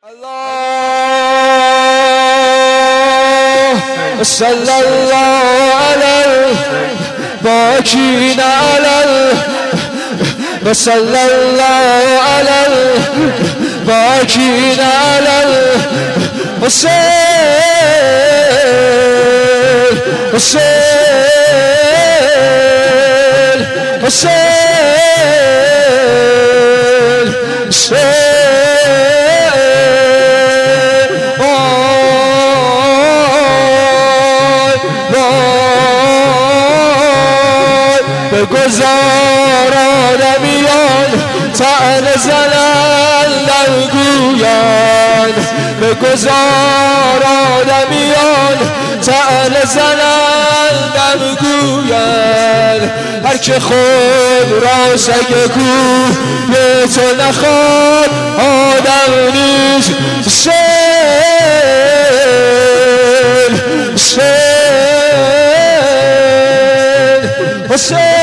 الله صلى الله عليه باكين على صلى الله عليه باكين على حسين حسين حسين حسين بگذار آدمیان طعن زنن در گویان بگذار آدمیان طعن زنن در گویان هر که خود را سگ کوی تو نخواد آدم نیست حسین حسین حسین